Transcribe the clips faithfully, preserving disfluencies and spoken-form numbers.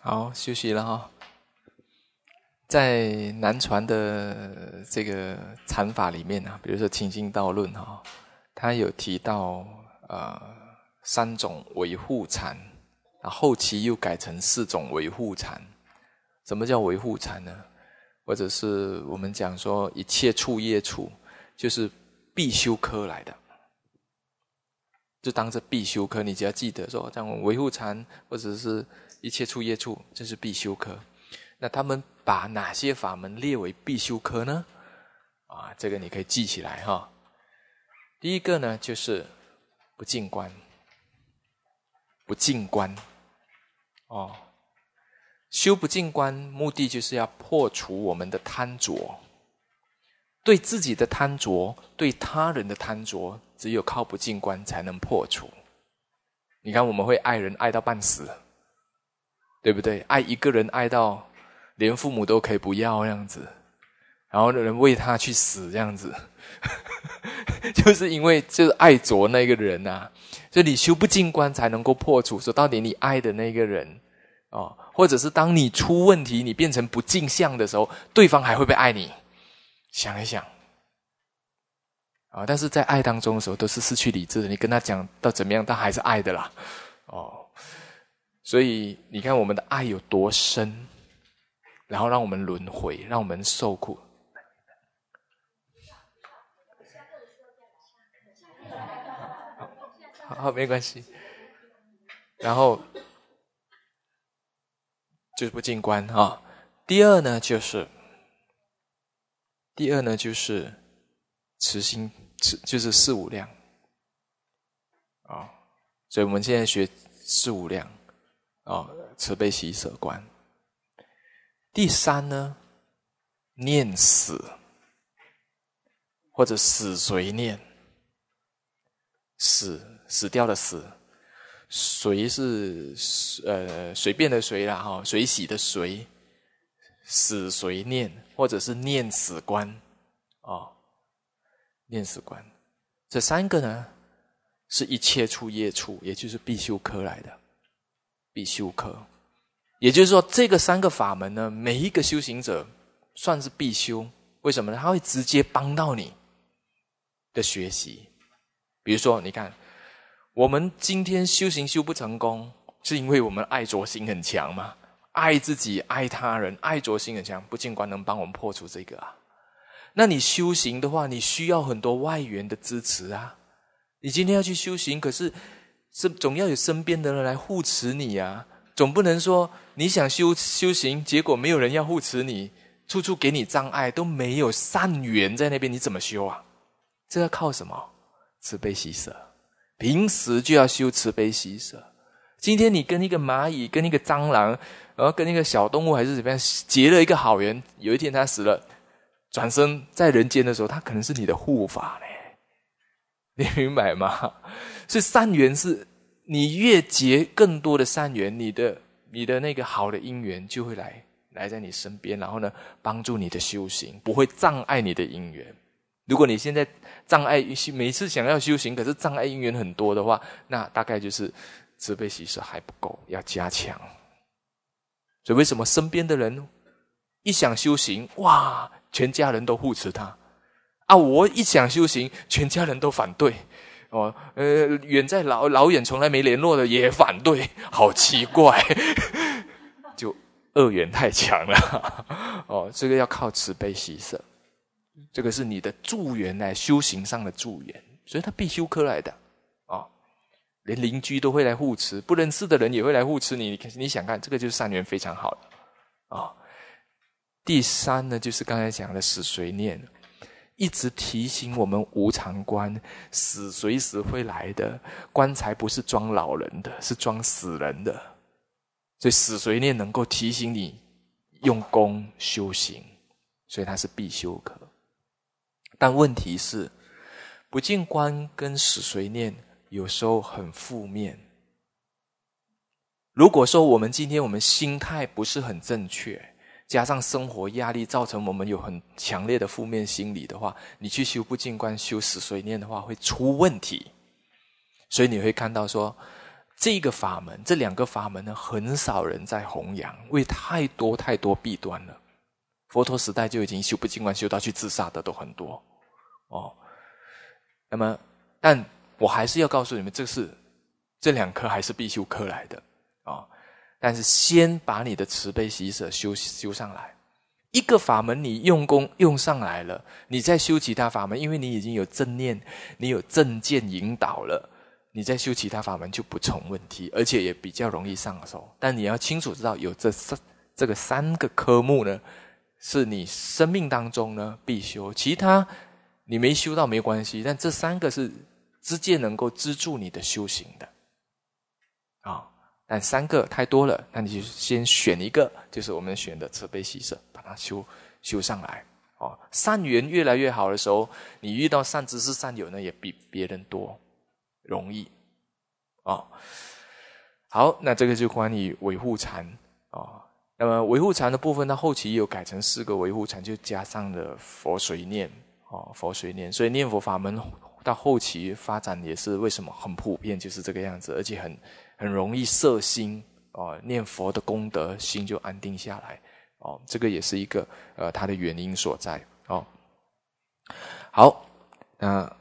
好，休息了哈。在南传的这个禅法里面啊，比如说《清净道论》哈，它有提到呃三种维护禅，后期又改成四种维护禅。什么叫维护禅呢？或者是我们讲说一切处业处，就是必修科来的，就当这必修科，你只要记得说，这样维护禅或者是一切处业处，这是必修科。那他们把哪些法门列为必修科呢？啊，这个你可以记起来哈。第一个呢，就是不净观，不净观，哦，修不净观，目的就是要破除我们的贪着，对自己的贪着，对他人的贪着，只有靠不净观才能破除。你看，我们会爱人爱到半死，对不对？爱一个人爱到连父母都可以不要这样子，然后人为他去死这样子，就是因为就是爱着那个人啊，所以你修不净观才能够破除，说到底你爱的那个人哦，或者是当你出问题，你变成不净相的时候，对方还会不会爱你？想一想啊，但是在爱当中的时候都是失去理智的，你跟他讲到怎么样，他还是爱的啦。哦，所以你看我们的爱有多深，然后让我们轮回，让我们受苦。好，好，没关系。然后就是不净观啊。第二呢，就是第二呢就是慈心，慈就是四无量啊。所以我们现在学四无量啊，慈悲喜舍观。第三呢，念死，或者死随念。死死掉的死，随是呃随便的随啦哈，随喜的随，死随念，或者是念死观哦，念死观，这三个呢是一切处业处，也就是必修科来的，必修科。也就是说，这个三个法门呢，每一个修行者算是必修。为什么呢？它会直接帮到你的学习。比如说，你看，我们今天修行修不成功，是因为我们爱着心很强嘛？爱自己，爱他人，爱着心很强，不净观能帮我们破除这个啊。那你修行的话，你需要很多外援的支持啊。你今天要去修行，可是是总要有身边的人来护持你啊。总不能说你想修修行，结果没有人要护持你，处处给你障碍，都没有善缘在那边，你怎么修啊？这要靠什么？慈悲喜舍，平时就要修慈悲喜舍。今天你跟一个蚂蚁，跟一个蟑螂，然后跟一个小动物还是怎么样结了一个好缘，有一天他死了，转生在人间的时候，他可能是你的护法嘞，你明白吗？所以善缘是你越结更多的善缘，你的你的那个好的因缘就会来来在你身边，然后呢帮助你的修行，不会障碍你的因缘。如果你现在障碍每次想要修行，可是障碍因缘很多的话，那大概就是慈悲喜舍还不够，要加强。所以为什么身边的人一想修行，哇，全家人都护持他啊！我一想修行，全家人都反对哦。呃，远在老老远从来没联络的也反对，好奇怪，就恶缘太强了哦。这个要靠慈悲喜舍。这个是你的助缘来修行上的助缘，所以它必修科来的哦，连邻居都会来护持，不认识的人也会来护持你。你想看，这个就是善缘非常好的哦。第三呢，就是刚才讲的死随念，一直提醒我们无常观，死随时会来的，棺材不是装老人的，是装死人的，所以死随念能够提醒你用功修行，所以它是必修科。但问题是，不净观跟死随念有时候很负面。如果说我们今天我们心态不是很正确，加上生活压力造成我们有很强烈的负面心理的话，你去修不净观修死随念的话会出问题。所以你会看到说， 这个法门，这两个法门呢，很少人在弘扬，因为太多太多弊端了。佛陀时代就已经修不净观修到去自杀的都很多哦。那么，但我还是要告诉你们，这是这两科还是必修课来的啊、哦。但是先把你的慈悲喜舍修修上来，一个法门你用功用上来了，你再修其他法门，因为你已经有正念，你有正见引导了。你再修其他法门就不成问题，而且也比较容易上手。但你要清楚知道，有这三这个三个科目呢，是你生命当中呢必修，其他你没修到没关系，但这三个是直接能够资助你的修行的啊、哦。但三个太多了，那你就先选一个，就是我们选的慈悲喜舍，把它修修上来哦。善缘越来越好的时候，你遇到善知识善友呢，也比别人多。容易哦。好，那这个就关于维护禅哦。那么维护禅的部分，它后期有改成四个维护禅，就加上了佛随念哦，佛随念。所以念佛法门到后期发展也是为什么很普遍，就是这个样子，而且很很容易摄心哦，念佛的功德心就安定下来哦。这个也是一个呃它的原因所在哦。好，那。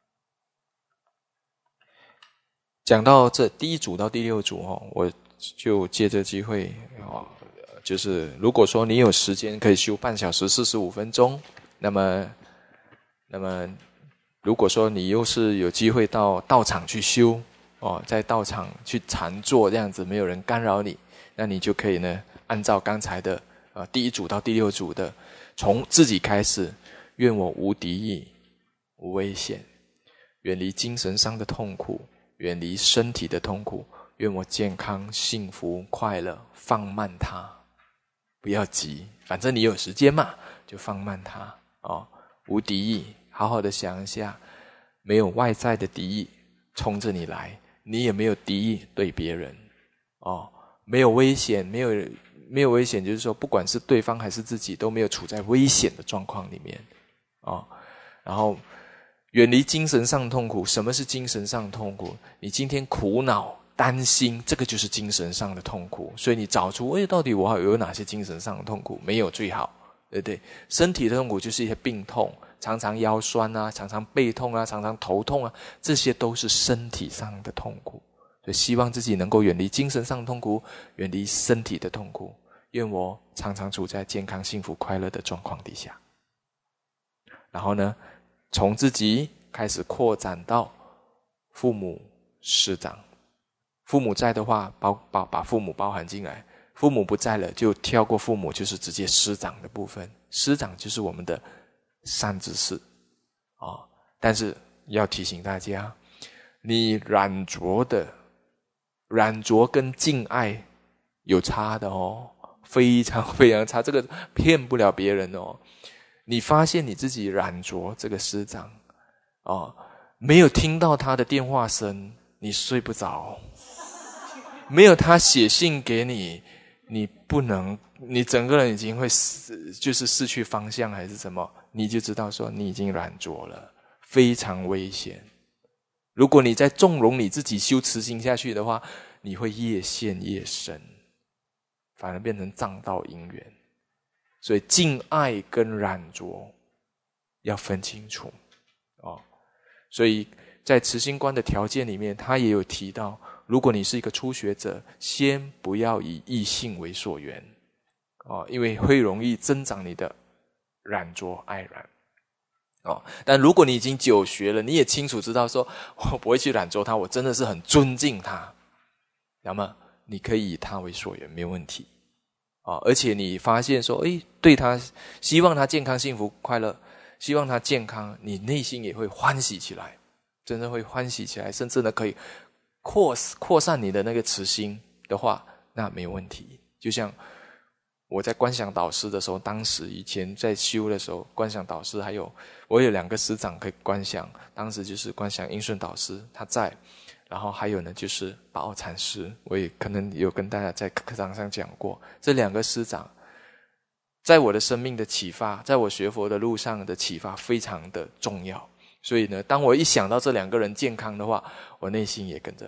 讲到这第一组到第六组哦，我就借这机会哦，就是如果说你有时间可以修半小时四十五分钟，那么那么如果说你又是有机会到道场去修哦，在道场去禅坐这样子，没有人干扰你，那你就可以呢按照刚才的呃第一组到第六组的，从自己开始，愿我无敌意、无危险，远离精神上的痛苦。远离身体的痛苦，愿我健康、幸福、快乐。放慢它，不要急，反正你有时间嘛，就放慢它哦。无敌意，好好的想一下，没有外在的敌意冲着你来，你也没有敌意对别人哦。没有危险，没有没有危险，就是说，不管是对方还是自己，都没有处在危险的状况里面哦。然后。远离精神上痛苦。什么是精神上痛苦？你今天苦恼担心，这个就是精神上的痛苦。所以你找出诶到底我有哪些精神上的痛苦？没有最好，对不对？身体的痛苦就是一些病痛，常常腰酸啊，常常背痛啊，常常头痛啊，这些都是身体上的痛苦。所以希望自己能够远离精神上的痛苦，远离身体的痛苦。愿我常常处在健康、幸福、快乐的状况底下。然后呢，从自己开始扩展到父母师长。父母在的话，包把把父母包含进来；父母不在了，就跳过父母，就是直接师长的部分。师长就是我们的善知识哦。但是要提醒大家，你染着的染着跟敬爱有差的哦，非常非常差，这个骗不了别人哦。你发现你自己染着这个师长哦，没有听到他的电话声，你睡不着；没有他写信给你，你不能，你整个人已经会失，就是失去方向还是什么，你就知道说你已经染着了，非常危险。如果你再纵容你自己修慈心下去的话，你会越陷越深，反而变成障道因缘。所以敬爱跟染着要分清楚哦。所以在慈心观的条件里面，他也有提到，如果你是一个初学者，先不要以异性为所缘哦，因为会容易增长你的染着爱染哦。但如果你已经久学了，你也清楚知道说，我不会去染着他，我真的是很尊敬他，那么你可以以他为所缘，没有问题。哦、而且你发现说，诶，对他，希望他健康、幸福、快乐，希望他健康，你内心也会欢喜起来，真的会欢喜起来，甚至呢可以扩扩散你的那个慈心的话，那没有问题。就像我在观想导师的时候，当时以前在修的时候，观想导师还有我有两个师长可以观想，当时就是观想英顺导师他在。然后还有呢，就是巴奥禅师，我也可能有跟大家在课堂上讲过，这两个师长在我的生命的启发，在我学佛的路上的启发非常的重要。所以呢，当我一想到这两个人健康的话，我内心也跟着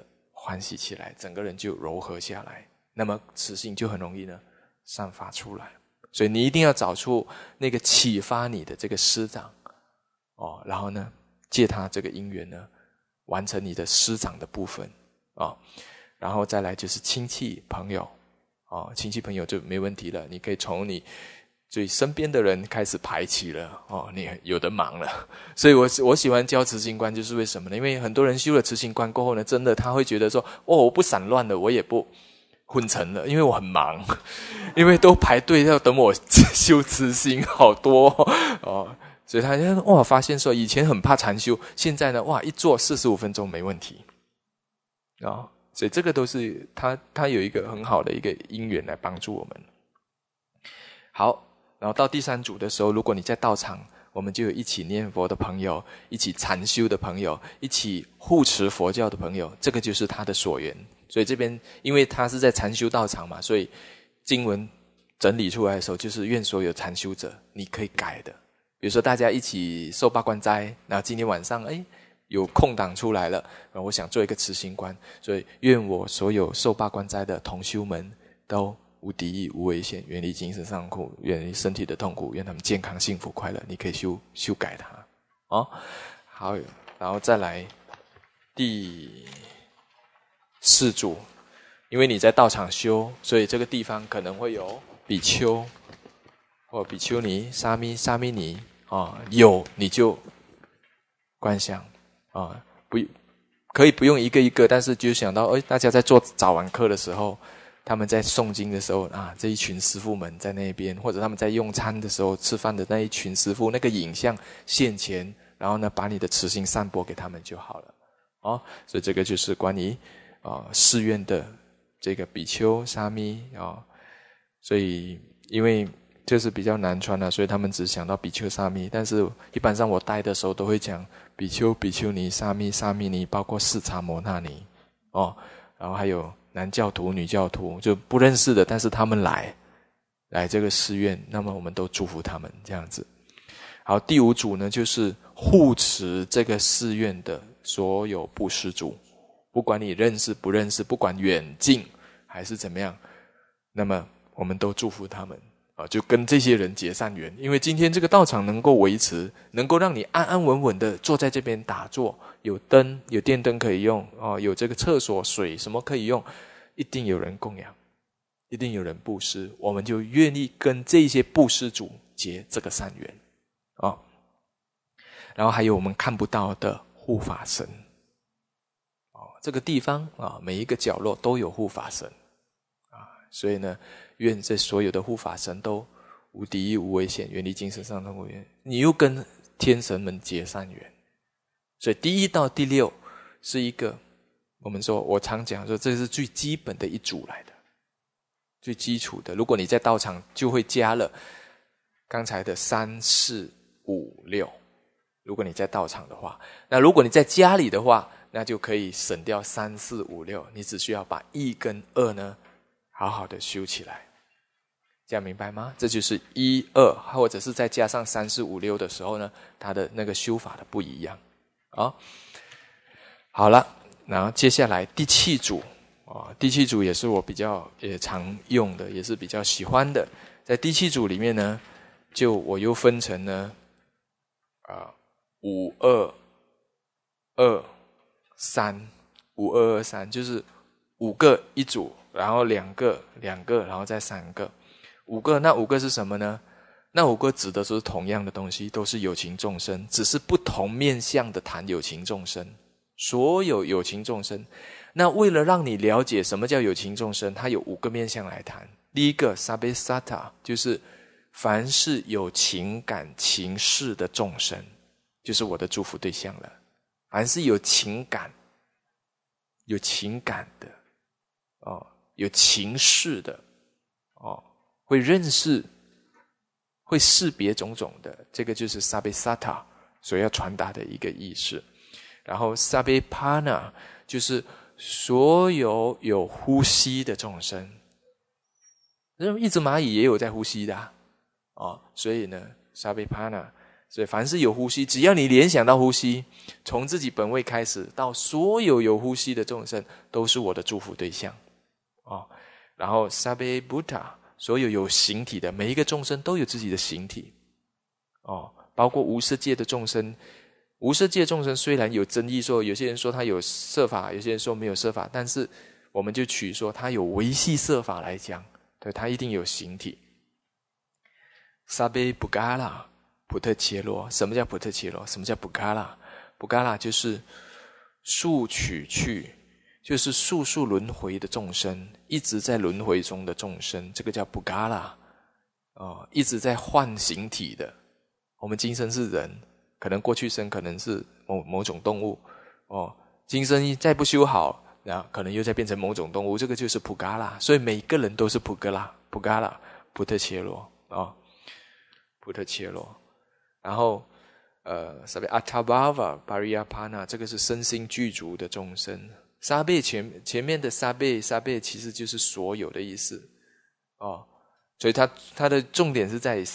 欢喜起来，整个人就柔和下来，那么慈心就很容易呢散发出来。所以你一定要找出那个启发你的这个师长哦，然后呢借他这个因缘呢完成你的师长的部分哦，然后再来就是亲戚朋友哦，亲戚朋友就没问题了，你可以从你最身边的人开始排起了哦，你有的忙了。所以我我喜欢教慈心观，就是为什么呢？因为很多人修了慈心观过后呢，真的他会觉得说，哦，我不散乱了，我也不昏沉了，因为我很忙，因为都排队要等我修慈心，好多哦，所以他就哇发现说，以前很怕禅修，现在呢，哇一坐四十五分钟没问题啊、哦，所以这个都是他他有一个很好的一个因缘来帮助我们。好。然后到第三组的时候，如果你在道场，我们就有一起念佛的朋友，一起禅修的朋友，一起护持佛教的朋友，这个就是他的所缘。所以这边因为他是在禅修道场嘛，所以经文整理出来的时候，就是愿所有禅修者，你可以改的。比如说大家一起受八关斋，然后今天晚上哎有空档出来了，然后我想做一个慈心观，所以愿我所有受八关斋的同修们都无敌意无危险，远离精神上苦，远离身体的痛苦，愿他们健康幸福快乐。你可以修修改它哦。好，然后再来第四组，因为你在道场修，所以这个地方可能会有比丘或比丘尼、沙弥、沙弥尼啊，有你就观想啊，不可以不用一个一个，但是就想到，哎，大家在做早晚课的时候。他们在诵经的时候啊，这一群师父们在那边，或者他们在用餐的时候吃饭的那一群师父，那个影像现前，然后呢，把你的慈心散播给他们就好了哦。所以这个就是关于啊寺院的这个比丘、沙弥啊、哦。所以因为这是比较难传的、啊，所以他们只想到比丘、沙弥。但是一般上我带的时候都会讲比丘、比丘尼、沙弥、沙弥尼，包括四叉摩那尼哦，然后还有。男教徒、女教徒就不认识的，但是他们来来这个寺院，那么我们都祝福他们这样子。好，第五组呢，就是护持这个寺院的所有布施主，不管你认识不认识，不管远近还是怎么样，那么我们都祝福他们啊，就跟这些人结善缘。因为今天这个道场能够维持，能够让你安安稳稳的坐在这边打坐。有灯，有电灯可以用哦，有这个厕所水什么可以用，一定有人供养，一定有人布施，我们就愿意跟这些布施主结这个善缘哦。然后还有我们看不到的护法神哦，这个地方啊，每一个角落都有护法神啊，所以呢，愿这所有的护法神都无敌意无危险，远离精神上的痛苦，你又跟天神们结善缘。所以第一到第六是一个，我们说我常讲说这是最基本的一组来的，最基础的。如果你在道场就会加了刚才的三四五六，如果你在道场的话，那如果你在家里的话，那就可以省掉三四五六，你只需要把一跟二呢好好的修起来，这样明白吗？这就是一二，或者是再加上三四五六的时候呢，它的那个修法的不一样。啊、哦，好了，然后接下来第七组啊、哦，第七组也是我比较也常用的，也是比较喜欢的。在第七组里面呢，就我又分成呢啊五二二三，五二二三就是五个一组，然后两个两个，然后再三个，五个。那五个是什么呢？那五个指的是同样的东西，都是有情众生，只是不同面向的谈有情众生。所有有情众生，那为了让你了解什么叫有情众生，它有五个面向来谈。第一个 sabbe satta 就是凡是有情感情事的众生，就是我的祝福对象了。凡是有情感有情感的哦，有情事的哦，会认识会识别种种的，这个就是 sabbe satta 所要传达的一个意思。然后 sabbe panna 就是所有有呼吸的众生，一只蚂蚁也有在呼吸的啊、哦，所以呢 sabbe panna 所以凡是有呼吸，只要你联想到呼吸，从自己本位开始，到所有有呼吸的众生，都是我的祝福对象。哦，然后 Sabbe Bhutta， 所有有形体的每一个众生都有自己的形体。哦，包括无色界的众生，无色界众生虽然有争议说，有些人说他有色法，有些人说没有色法，但是我们就取说他有维系色法来讲，对，他一定有形体。Sabbe Bhugala， 普特切罗，什么叫普特切罗？什么叫 Bhugala？ Bhugala 就是速取去，就是速速轮回的众生，一直在轮回中的众生，这个叫 Bhugala。哦，一直在换形体的。我们今生是人，可能过去生可能是某某种动物，哦，今生再不修好，然后可能又再变成某种动物，这个就是普嘎拉。所以每个人都是普嘎拉，普嘎拉，普特切罗啊，普特切罗。然后呃，什么 Attabhava Pariyapana， 这个是身心具足的众生。沙贝前前面的沙贝沙贝其实就是所有的意思哦，所以它它的重点是在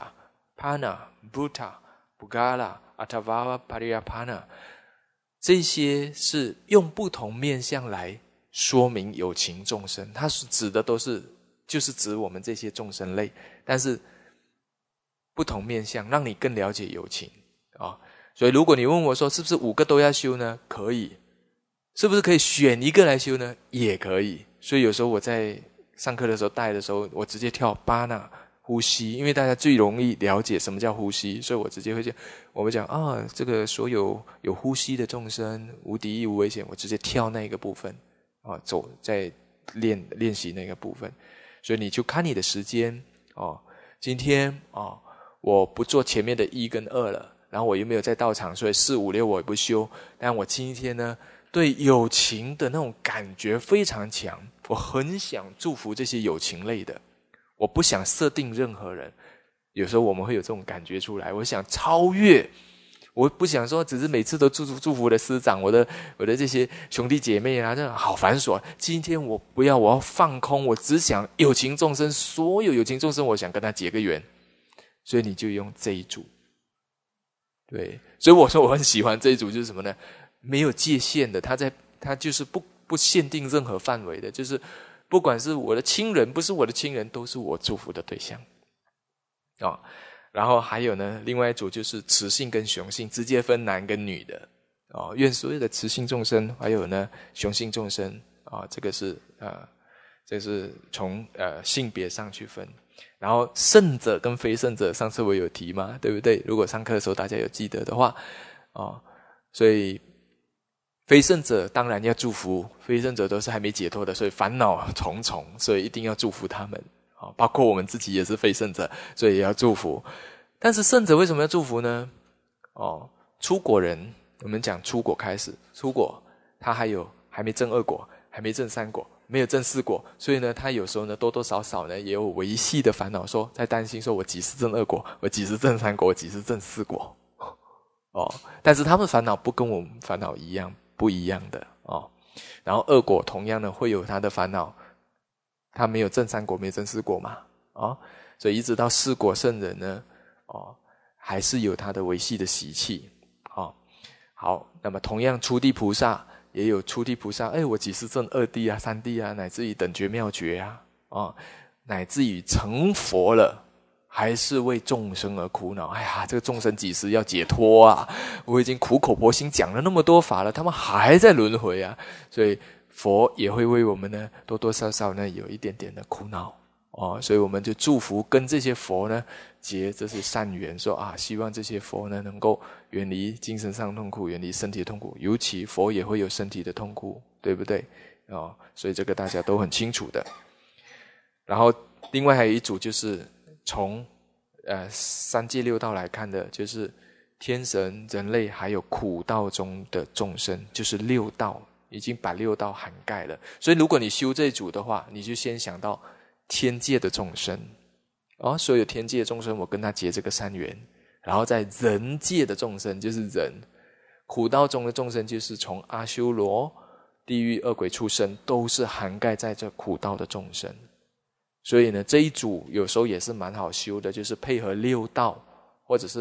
Sattha、Pana、Bhuta、Bhugala、Attabhava、Pariyapana， 这些是用不同面向来说明有情众生，它指的都是就是指我们这些众生类，但是不同面向让你更了解有情啊、哦。所以如果你问我说是不是五个都要修呢？可以。是不是可以选一个来修呢？也可以。所以有时候我在上课的时候带的时候，我直接跳巴纳呼吸，因为大家最容易了解什么叫呼吸，所以我直接会讲，我们讲啊，这个所有有呼吸的众生无敌意无危险，我直接跳那个部分啊，走在练练习那个部分。所以你就看你的时间哦，今天哦，我不做前面的一跟二了，然后我又没有在道场，所以四五六我也不修，但我今天呢，对有情的那种感觉非常强，我很想祝福这些有情类的，我不想设定任何人。有时候我们会有这种感觉出来，我想超越，我不想说只是每次都祝福祝福我的师长，我的我的这些兄弟姐妹啊，这好繁琐。今天我不要，我要放空，我只想有情众生，所有有情众生，我想跟他结个缘。所以你就用这一组，对，所以我说我很喜欢这一组，就是什么呢？没有界限的，他在他就是不不限定任何范围的，就是不管是我的亲人，不是我的亲人，都是我祝福的对象哦。然后还有呢，另外一组就是雌性跟雄性，直接分男跟女的哦。愿所有的雌性众生，还有呢雄性众生啊、哦，这个是呃，这是从呃性别上去分。然后圣者跟非圣者，上次我有提嘛，对不对？如果上课的时候大家有记得的话哦，所以非圣者当然要祝福，非圣者都是还没解脱的，所以烦恼重重，所以一定要祝福他们。包括我们自己也是非圣者，所以也要祝福。但是圣者为什么要祝福呢？哦，出果人，我们讲出果开始，出果他还有还没证二果，还没证三果，没有证四果，所以呢，他有时候呢多多少少呢也有维系的烦恼，说在担心说我几时证二果，我几时证三果，我几时证四果。哦，但是他们烦恼不跟我们烦恼一样。不一样的哦，然后恶果同样的会有他的烦恼，他没有证三果，没有证四果嘛，哦，所以一直到四果圣人呢，哦，还是有他的维系的习气，哦，好，那么同样初地菩萨也有初地菩萨，哎，我几时证二地啊、三地啊，乃至于等觉妙觉啊，哦，乃至于成佛了。还是为众生而苦恼，哎呀，这个众生几时要解脱啊？我已经苦口婆心讲了那么多法了，他们还在轮回啊！所以佛也会为我们呢多多少少呢有一点点的苦恼哦，所以我们就祝福跟这些佛呢结这些善缘，说啊，希望这些佛呢能够远离精神上痛苦，远离身体的痛苦，尤其佛也会有身体的痛苦，对不对？哦，所以这个大家都很清楚的。然后另外还有一组就是从呃三界六道来看的，就是天神、人类还有苦道中的众生，就是六道，已经把六道涵盖了。所以如果你修这一组的话，你就先想到天界的众生哦，所有天界的众生，我跟他结这个善缘。然后在人界的众生就是人，苦道中的众生就是从阿修罗、地狱、恶鬼、畜生，都是涵盖在这苦道的众生。所以呢，这一组有时候也是蛮好修的，就是配合六道，或者是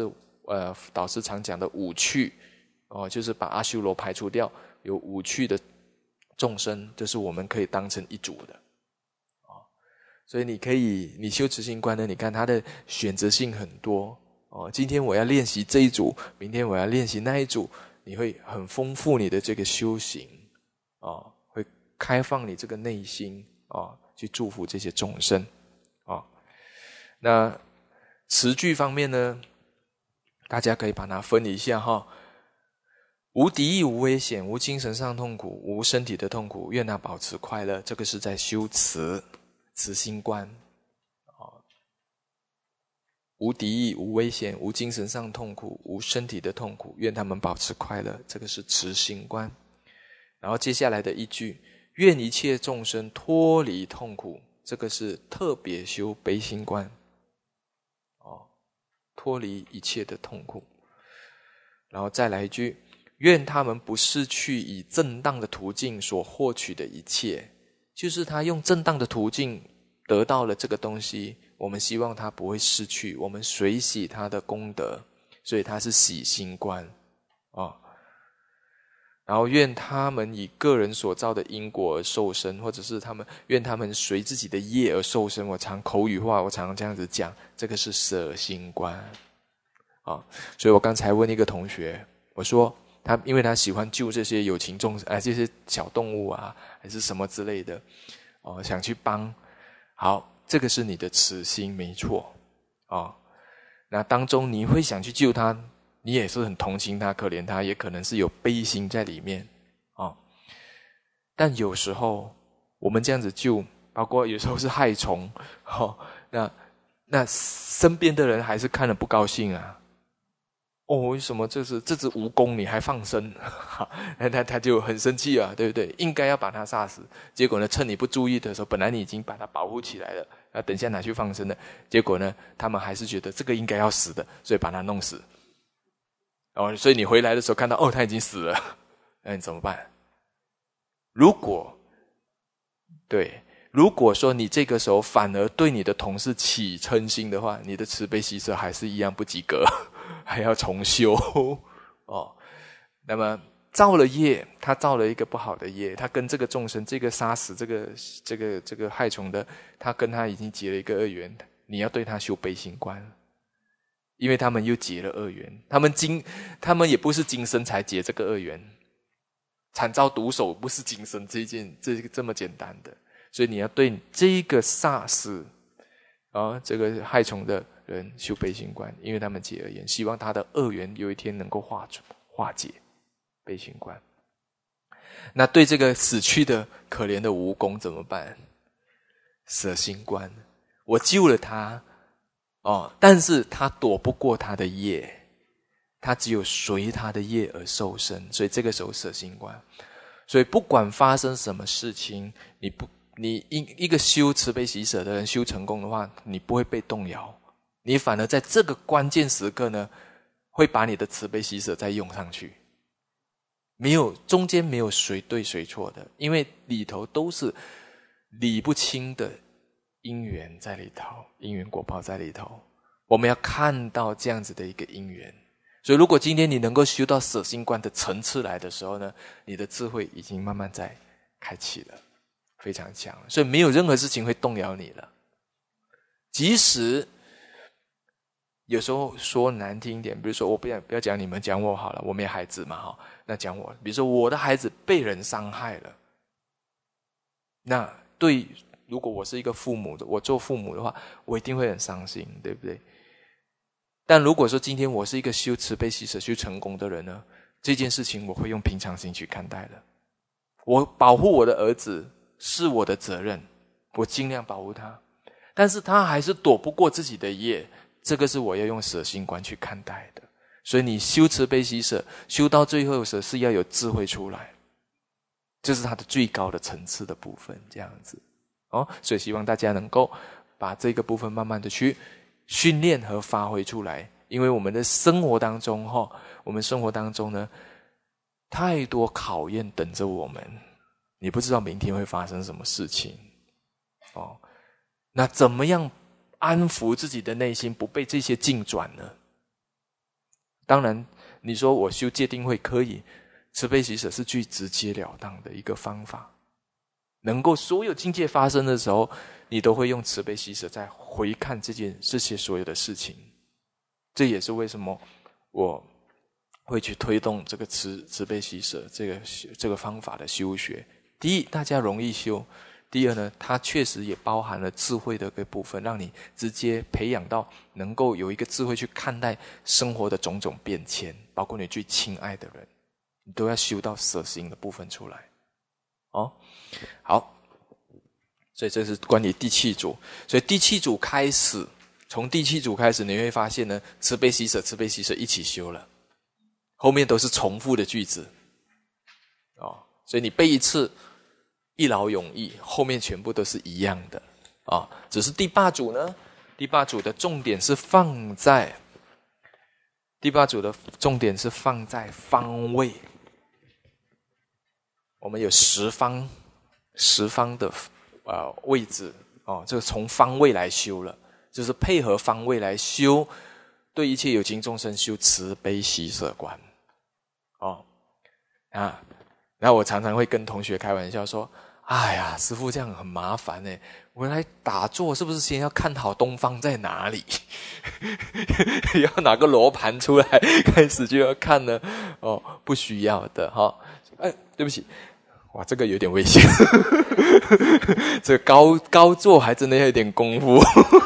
呃导师常讲的五趣哦，就是把阿修罗排除掉，有五趣的众生，就是我们可以当成一组的哦。所以你可以，你修持心观呢，你看它的选择性很多哦。今天我要练习这一组，明天我要练习那一组，你会很丰富你的这个修行哦，会开放你这个内心哦，去祝福这些众生哦。那词句方面呢，大家可以把它分一下哈。无敌意、无危险、无精神上痛苦、无身体的痛苦，愿他保持快乐。这个是在修慈慈心观哦。无敌意、无危险、无精神上痛苦、无身体的痛苦，愿他们保持快乐。这个是慈心观。然后接下来的一句，愿一切众生脱离痛苦，这个是特别修悲心观哦，脱离一切的痛苦。然后再来一句，愿他们不失去以正当的途径所获取的一切，就是他用正当的途径得到了这个东西，我们希望他不会失去，我们随喜他的功德，所以他是喜心观哦。然后愿他们以个人所造的因果而受生，或者是他们愿他们随自己的业而受生。我常口语化，我常常这样子讲，这个是舍心观啊。所以我刚才问一个同学，我说他因为他喜欢救这些有情众生，哎，这些小动物啊，还是什么之类的，哦，想去帮。好，这个是你的慈心，没错，哦。那当中你会想去救他，你也是很同情他、可怜他，也可能是有悲心在里面，哦。但有时候我们这样子救，包括有时候是害虫，哦，那那身边的人还是看了不高兴啊。哦，为什么这是这只蜈蚣你还放生？那他他就很生气啊，对不对？应该要把它杀死，结果呢，趁你不注意的时候，本来你已经把它保护起来了，啊，等一下拿去放生了，结果呢，他们还是觉得这个应该要死的，所以把它弄死。哦，所以你回来的时候看到，哦，他已经死了，那你怎么办？如果对，如果说你这个时候反而对你的同事起嗔心的话，你的慈悲喜舍还是一样不及格。还要重修哦。那么造了业，他造了一个不好的业，他跟这个众生，这个杀死这个这个这个害虫的，他跟他已经结了一个恶缘，你要对他修悲心观，因为他们又结了恶缘，他们今他们也不是今生才结这个恶缘，惨遭毒手不是今生这件这这么简单的，所以你要对这个杀死啊这个害虫的人修悲心观，因为他们结恶缘，希望他的恶缘有一天能够化化解。悲心观。那对这个死去的可怜的蜈蚣怎么办？舍心观。我救了他哦，但是他躲不过他的业，他只有随他的业而受生，所以这个时候舍心观。所以不管发生什么事情，你不你一一个修慈悲喜舍的人修成功的话，你不会被动摇，你反而在这个关键时刻呢，会把你的慈悲喜舍再用上去。没有中间没有谁对谁错的，因为里头都是理不清的因缘在里头，因缘果报在里头。我们要看到这样子的一个因缘，所以如果今天你能够修到舍心观的层次来的时候呢，你的智慧已经慢慢在开启了，非常强，所以没有任何事情会动摇你了。即使有时候说难听一点，比如说我不要不要讲你们，讲我好了，我没孩子嘛哈，那讲我，比如说我的孩子被人伤害了，那对，如果我是一个父母的，我做父母的话，我一定会很伤心，对不对？但如果说今天我是一个修慈悲喜舍修成功的人呢，这件事情我会用平常心去看待了。我保护我的儿子是我的责任，我尽量保护他，但是他还是躲不过自己的业。这个是我要用舍心观去看待的，所以你修慈悲喜舍，修到最后时是要有智慧出来，这是它的最高的层次的部分，这样子哦。所以希望大家能够把这个部分慢慢的去训练和发挥出来，因为我们的生活当中哈，我们生活当中呢，太多考验等着我们，你不知道明天会发生什么事情哦。那怎么样安抚自己的内心，不被这些境转呢？ 当然你说我修戒定慧可以，慈悲喜舍是最直截了当的一个方法，能够所有境界发生的时候，你都会用慈悲喜舍再回看这件这些所有的事情。这也是为什么我会去推动这个慈慈悲喜舍这个这个方法的修学。第一，大家容易修；第二呢，它确实也包含了智慧的一个部分，让你直接培养到能够有一个智慧去看待生活的种种变迁，包括你最亲爱的人，你都要修到舍心的部分出来。哦，好，所以这是关于第七组。所以第七组开始，从第七组开始，你会发现呢，慈悲喜舍、慈悲喜舍一起修了，后面都是重复的句子。哦，所以你背一次，一劳永逸，后面全部都是一样的啊、哦。只是第八组呢，第八组的重点是放在第八组的重点是放在方位。我们有十方十方的呃位置哦，这个从方位来修了，就是配合方位来修，对一切有情众生修慈悲喜舍观哦啊。然后我常常会跟同学开玩笑说：“哎呀，师父这样很麻烦哎，我来打坐是不是先要看好东方在哪里？要拿个罗盘出来开始就要看呢？哦，不需要的哈、哦。哎，对不起。”哇，这个有点危险。这个高高坐还真的要有点功夫。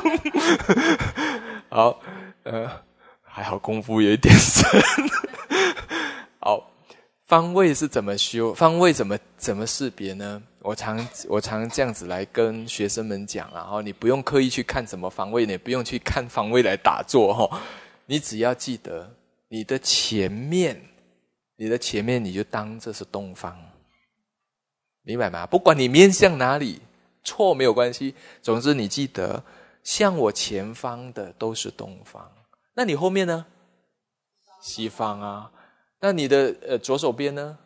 好，呃，还好功夫有一点深。好，方位是怎么修？方位怎么怎么识别呢？我常我常这样子来跟学生们讲啦，然后你不用刻意去看什么方位，你也不用去看方位来打坐哈。你只要记得你的前面，你的前面你就当这是东方。明白吗？不管你面向哪里，错没有关系。总之你记得，向我前方的都是东方。那你后面呢？西方啊。那你的呃左手边呢？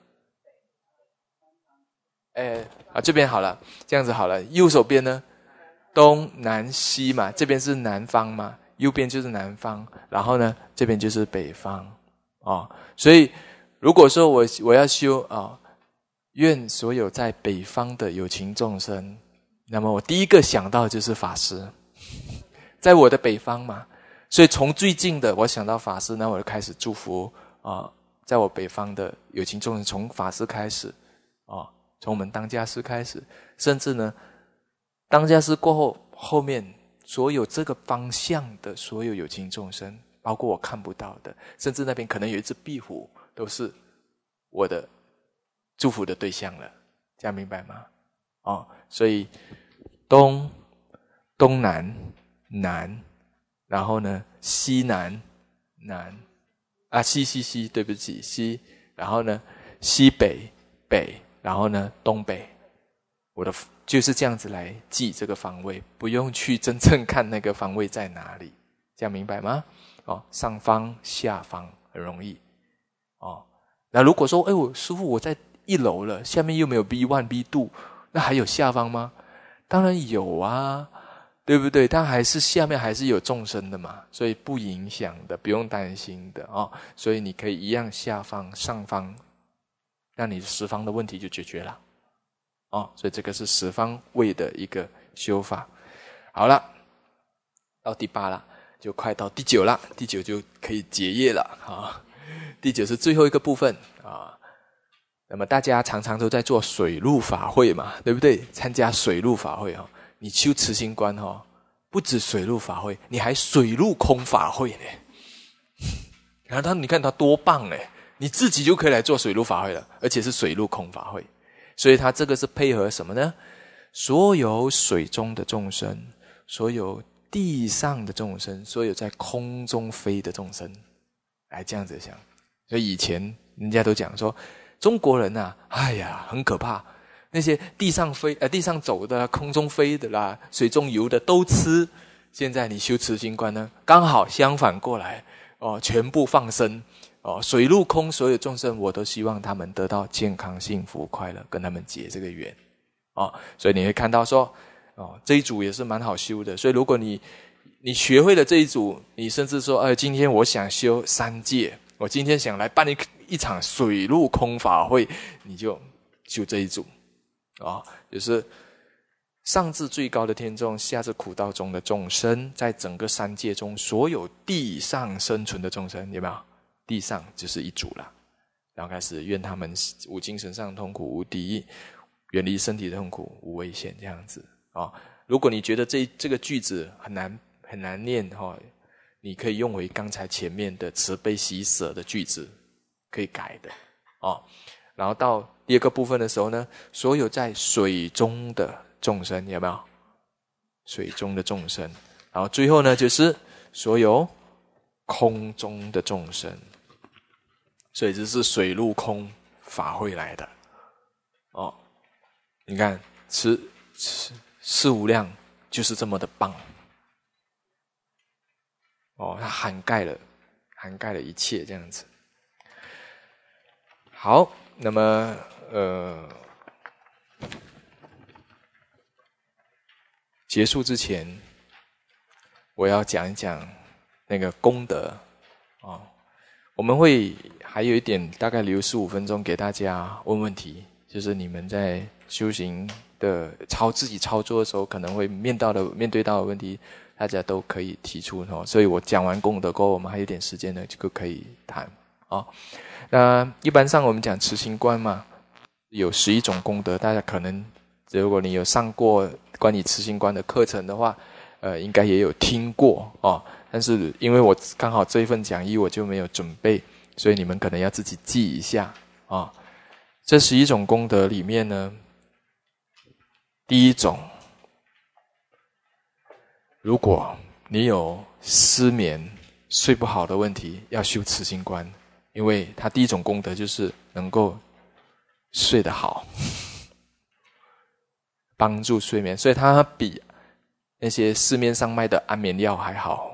哎啊，这边好了，这样子好了。右手边呢？东南西嘛，这边是南方嘛，右边就是南方，然后呢，这边就是北方哦。所以如果说我我要修啊。哦，愿所有在北方的有情众生，那么我第一个想到的就是法师，在我的北方嘛，所以从最近的我想到法师，那我就开始祝福啊、呃，在我北方的有情众生，从法师开始啊、呃，从我们当家师开始，甚至呢，当家师过后，后面所有这个方向的所有有情众生，包括我看不到的，甚至那边可能有一只壁虎，都是我的祝福的对象了，这样明白吗？哦，所以东、东南、南，然后呢西南、南，啊西西西，对不起西，然后呢西北、北，然后呢东北，我的就是这样子来记这个方位，不用去真正看那个方位在哪里，这样明白吗？哦，上方、下方很容易哦。那如果说，哎，我师父我在一楼了，下面又没有 B 一 B 二，那还有下方吗？当然有啊，对不对？但还是下面还是有众生的嘛，所以不影响的，不用担心的哦。所以你可以一样下方、上方，那你十方的问题就解决了哦。所以这个是十方位的一个修法。好了，到第八了，就快到第九了，第九就可以结业了啊、哦。第九是最后一个部分啊。那么大家常常都在做水陆法会嘛，对不对？参加水陆法会哈、哦，你修慈心观哈、哦，不止水陆法会，你还水陆空法会呢。然后他，你看他多棒哎！你自己就可以来做水陆法会了，而且是水陆空法会。所以他这个是配合什么呢？所有水中的众生，所有地上的众生，所有在空中飞的众生，来这样子想。所以以前人家都讲说，中国人啊，哎呀，很可怕。那些地上飞、呃地上走的、空中飞的啦、水中游的都吃。现在你修慈心观呢，刚好相反过来哦，全部放生哦，水陆空所有众生，我都希望他们得到健康、幸福、快乐，跟他们结这个缘哦。所以你会看到说，哦，这一组也是蛮好修的。所以如果你你学会了这一组，你甚至说，呃，今天我想修三戒。 我今天想来办一一场水陆空法会，你就修这一组啊，就是上至最高的天众，下至苦道中的众生，在整个三界中所有地上生存的众生，有没有？地上就是一组了，然后开始愿他们无精神上痛苦无敌，远离身体的痛苦无危险，这样子啊。如果你觉得这这个句子很难很难念哈，你可以用回刚才前面的慈悲喜舍的句子，可以改的啊。然后到第二个部分的时候呢，所有在水中的众生，有没有？水中的众生，然后最后呢，就是所有空中的众生。所以这是水陆空法会来的哦。你看，慈慈四无量就是这么的棒哦，它涵盖了涵盖了一切这样子。好，那么呃，结束之前，我要讲一讲那个功德哦。我们会还有一点，大概留十五分钟给大家问问题，就是你们在修行的操自己操作的时候，可能会面到的面对到的问题，大家都可以提出哦。所以我讲完功德过后，我们还有点时间呢，就可以谈啊。那一般上我们讲持行观嘛，有十一种功德，大家可能如果你有上过关于持行观的课程的话，呃，应该也有听过哦。但是因为我刚好这一份讲义我就没有准备，所以你们可能要自己记一下啊、哦。这十一种功德里面呢，第一种，如果你有失眠睡不好的问题，要修持行观，因为它第一种功德就是能够睡得好，帮助睡眠，所以它比那些市面上卖的安眠药还好。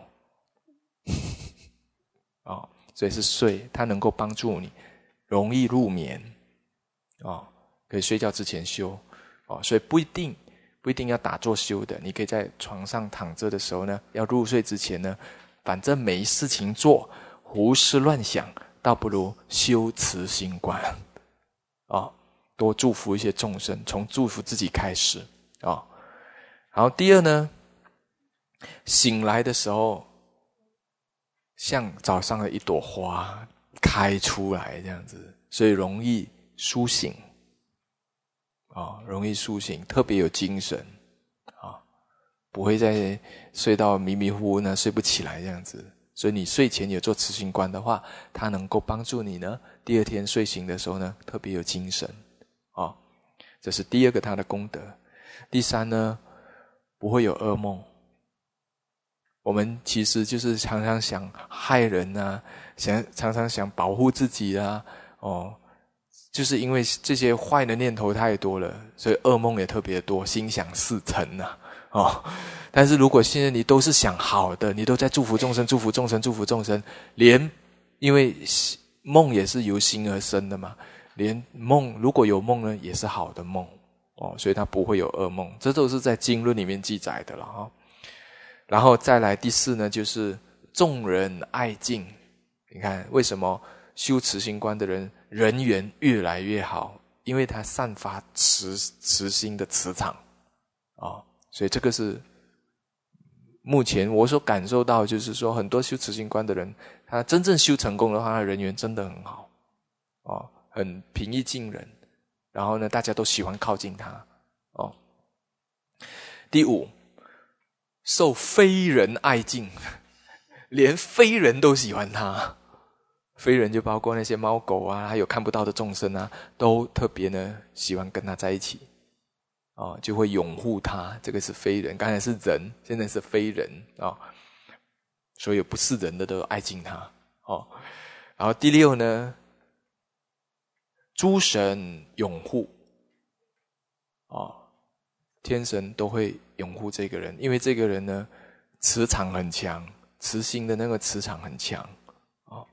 哦，所以是睡，它能够帮助你容易入眠哦，可以睡觉之前修哦，所以不一定不一定要打坐修的，你可以在床上躺着的时候呢，要入睡之前呢，反正没事情做，胡思乱想，倒不如修持行观哦，多祝福一些众生，从祝福自己开始哦。然后第二呢，醒来的时候，像早上的一朵花开出来这样子，所以容易苏醒哦，容易苏醒，特别有精神啊、哦，不会再睡到迷迷糊糊呢，睡不起来这样子。所以你睡前有做持行观的话，它能够帮助你呢，第二天睡醒的时候呢，特别有精神啊、哦。这是第二个它的功德。第三呢，不会有噩梦。我们其实就是常常想害人啊，想常常想保护自己啊，哦，就是因为这些坏的念头太多了，所以噩梦也特别多，心想事成啊，哦。但是如果现在你都是想好的，你都在祝福众生、祝福众生、祝福众生，连因为梦也是由心而生的嘛，连梦如果有梦呢，也是好的梦哦，所以它不会有噩梦，这都是在经论里面记载的了哈、哦。然后再来第四呢，就是众人爱敬。你看为什么修持行观的人人缘越来越好？因为他散发慈慈心的磁场哦，所以这个是目前我所感受到，就是说很多修持行观的人，他真正修成功的话，他人缘真的很好哦，很平易近人，然后呢，大家都喜欢靠近他哦。第五，受非人爱敬，连非人都喜欢他。非人就包括那些猫狗啊，还有看不到的众生啊，都特别呢喜欢跟他在一起哦，就会拥护他。这个是非人，刚才是人，现在是非人哦，所有不是人的都爱敬他哦。然后第六呢，诸神拥护哦，天神都会拥护这个人，因为这个人呢磁场很强，慈心的那个磁场很强哦。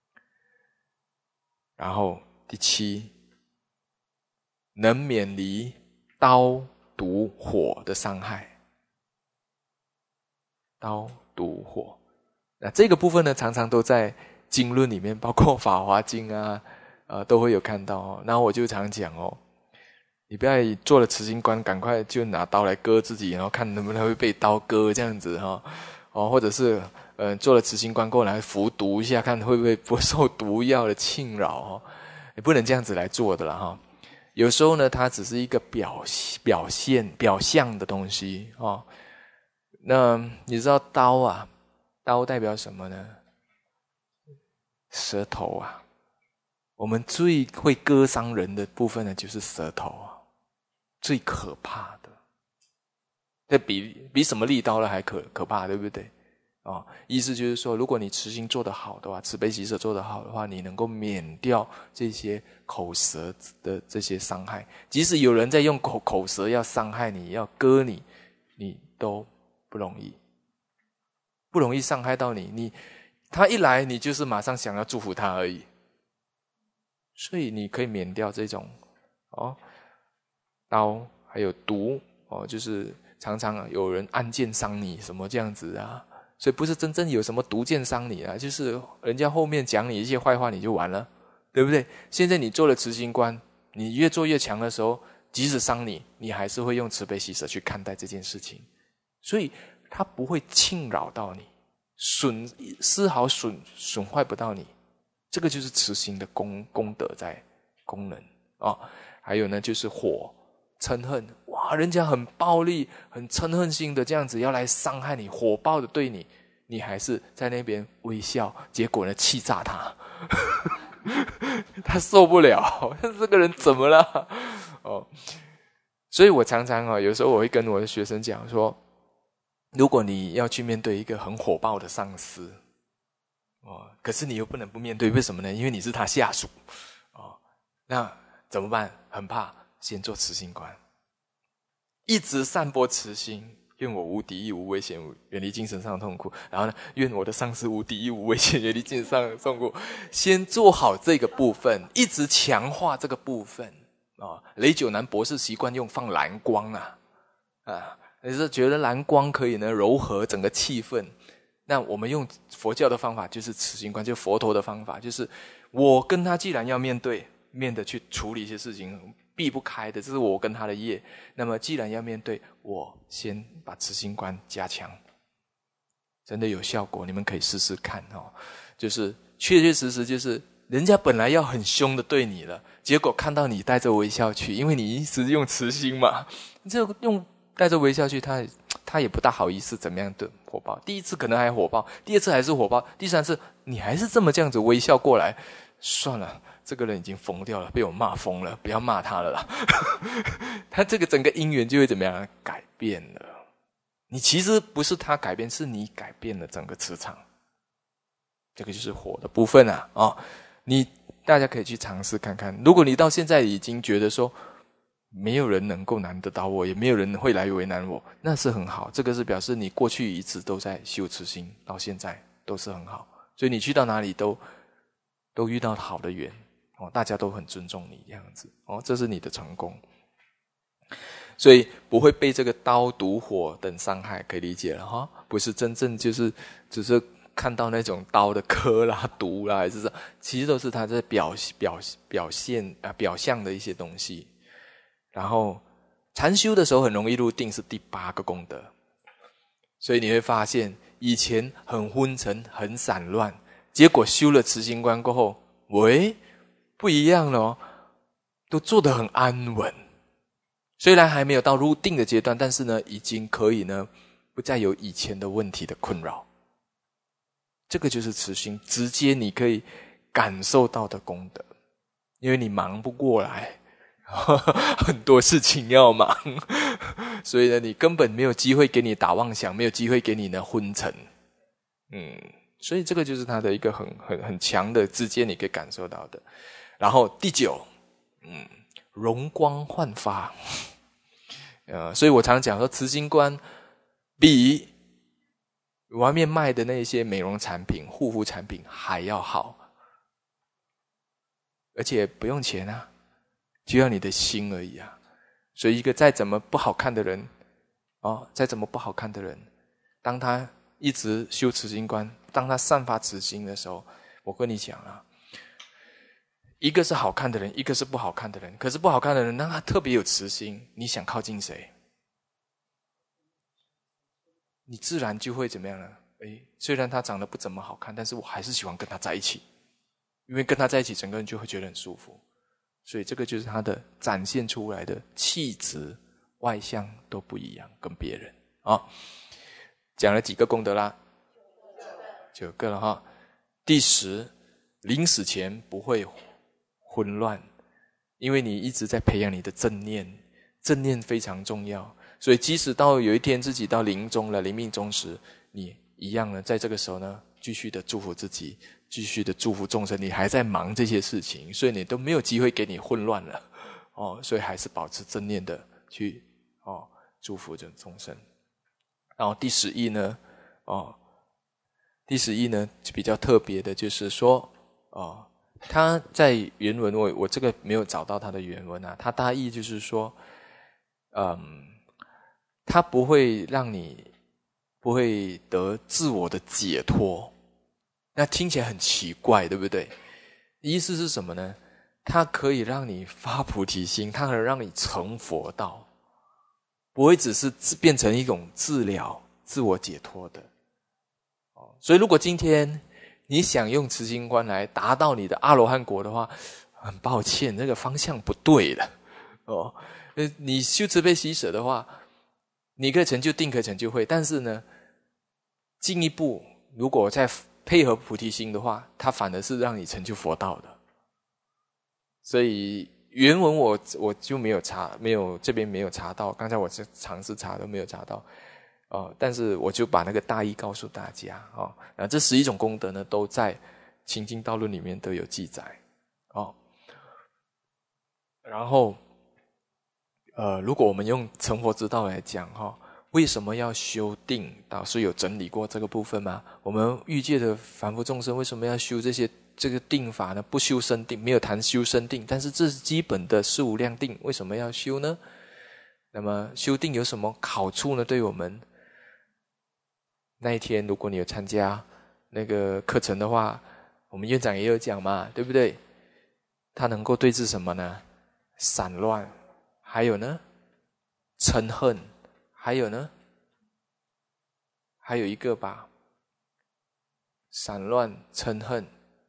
然后第七，能免离刀毒火的伤害。刀毒火，那这个部分呢，常常都在经论里面，包括法华经啊，呃，都会有看到哦。然后我就常讲哦，你不要做了慈心观，赶快就拿刀来割自己，然后看能不能会被刀割这样子哈、哦，哦，或者是呃做了慈心观过来服毒一下，看会不会不受毒药的侵扰哦，也不能这样子来做的啦哈、哦。有时候呢，它只是一个表表现表象的东西哦。那你知道刀啊，刀代表什么呢？舌头啊，我们最会割伤人的部分呢，就是舌头啊，最可怕的。这比比什么利刀了还可可怕，对不对？哦，意思就是说，如果你慈心做得好的话，慈悲喜舍做得好的话，你能够免掉这些口舌的这些伤害。即使有人在用口口舌要伤害你，要割你，你都不容易，不容易伤害到你。你他一来，你就是马上想要祝福他而已。所以你可以免掉这种哦刀，还有毒哦，就是常常有人暗箭伤你什么这样子啊。所以不是真正有什么毒箭伤你啊，就是人家后面讲你一些坏话，你就完了，对不对？现在你做了慈心观，你越做越强的时候，即使伤你，你还是会用慈悲喜舍去看待这件事情，所以它不会侵扰到你，损丝毫损损坏不到你。这个就是慈心的功功德在功能啊、哦。还有呢，就是火嗔恨，哇，人家很暴力、很嗔恨心的这样子要来伤害你，火爆的对你，你还是在那边微笑，结果呢，气炸他，他受不了，这个人怎么了？哦，所以我常常啊、哦，有时候我会跟我的学生讲说，如果你要去面对一个很火爆的上司。哦，可是你又不能不面对，为什么呢？因为你是他下属，哦，那怎么办？很怕，先做慈心观，一直散播慈心，愿我无敌意无危险，远离精神上的痛苦。然后呢，愿我的上司无敌意无危险，远离精神上的痛苦。先做好这个部分，一直强化这个部分。哦，雷九南博士习惯用放蓝光啊，啊，你是觉得蓝光可以呢柔和整个气氛。那我们用佛教的方法，就是慈心观，就佛陀的方法，就是我跟他既然要面对面的去处理一些事情，避不开的，这是我跟他的业。那么既然要面对，我先把慈心观加强，真的有效果，你们可以试试看哦。就是确确实实，就是人家本来要很凶的对你了，结果看到你带着微笑去，因为你一直用慈心嘛，就用带着微笑去，他他也不大好意思怎么样的火爆。第一次可能还火爆，第二次还是火爆，第三次你还是这么这样子微笑过来，算了，这个人已经疯掉了，被我骂疯了，不要骂他了啦。他这个整个因缘就会怎么样改变了。你其实不是他改变，是你改变了整个磁场。这个就是火的部分啊，哦，你大家可以去尝试看看。如果你到现在已经觉得说没有人能够难得到我，也没有人会来为难我，那是很好。这个是表示你过去一直都在修慈心，到现在都是很好。所以你去到哪里都都遇到好的缘哦，大家都很尊重你这样子哦，这是你的成功。所以不会被这个刀毒火等伤害，可以理解了哈。不是真正就是只是看到那种刀的刻啦、毒啦，还是什么，其实都是他在表表表现啊表象的一些东西。然后禅修的时候很容易入定，是第八个功德。所以你会发现以前很昏沉很散乱，结果修了慈心观过后，喂，不一样了哦，都做得很安稳。虽然还没有到入定的阶段，但是呢已经可以呢不再有以前的问题的困扰。这个就是慈心直接你可以感受到的功德。因为你忙不过来，很多事情要忙，所以呢你根本没有机会给你打妄想，没有机会给你呢昏沉。嗯，所以这个就是它的一个很很很强的直接你可以感受到的。然后第九，嗯，容光焕发。呃，所以我常讲说慈心观比外面卖的那些美容产品、护肤产品还要好，而且不用钱啊，就要你的心而已啊。所以一个再怎么不好看的人哦，再怎么不好看的人，当他一直修慈心观，当他散发慈心的时候， 我跟你讲啊，一个是好看的人，一个是不好看的人。可是不好看的人，那他特别有慈心，你想靠近谁，你自然就会怎么样呢？诶，虽然他长得不怎么好看，但是我还是喜欢跟他在一起，因为跟他在一起，整个人就会觉得很舒服。所以这个就是他的展现出来的气质、外向都不一样，跟别人啊、哦。讲了几个功德啦？九个了哈。第十，临死前不会混乱，因为你一直在培养你的正念，正念非常重要。所以即使到有一天自己到临终了，临命终时，你一样呢，在这个时候呢，继续的祝福自己，继续的祝福众生，你还在忙这些事情，所以你都没有机会给你混乱了哦，所以还是保持正念的去哦祝福着众生。然后第十一呢，哦，第十一呢比较特别的就是说，哦，他在原文我我这个没有找到他的原文啊，他大意就是说，嗯。它不会让你不会得自我的解脱，那听起来很奇怪，对不对？意思是什么呢？它可以让你发菩提心，它可以让你成佛道，不会只是变成一种治疗自我解脱的。所以如果今天你想用慈心观来达到你的阿罗汉果的话，很抱歉，那个方向不对了哦。你修慈悲喜舍的话，你可以成就定，可以成就慧，但是呢，进一步如果再配合菩提心的话，它反而是让你成就佛道的。所以原文我我就没有查，没有这边没有查到，刚才我是尝试查都没有查到，哦，但是我就把那个大意告诉大家哦。那这十一种功德呢，都在《清净道论》里面都有记载哦。然后。呃，如果我们用成佛之道来讲哈，为什么要修定？导师有整理过这个部分吗？我们欲界的凡夫众生为什么要修这些这个定法呢？不修身定，没有谈修身定，但是这是基本的四无量定，为什么要修呢？那么修定有什么好处呢？对我们那一天，如果你有参加那个课程的话，我们院长也有讲嘛，对不对？它能够对治什么呢？散乱。还有呢，嗔恨，还有呢，还有一个吧，散乱、嗔恨，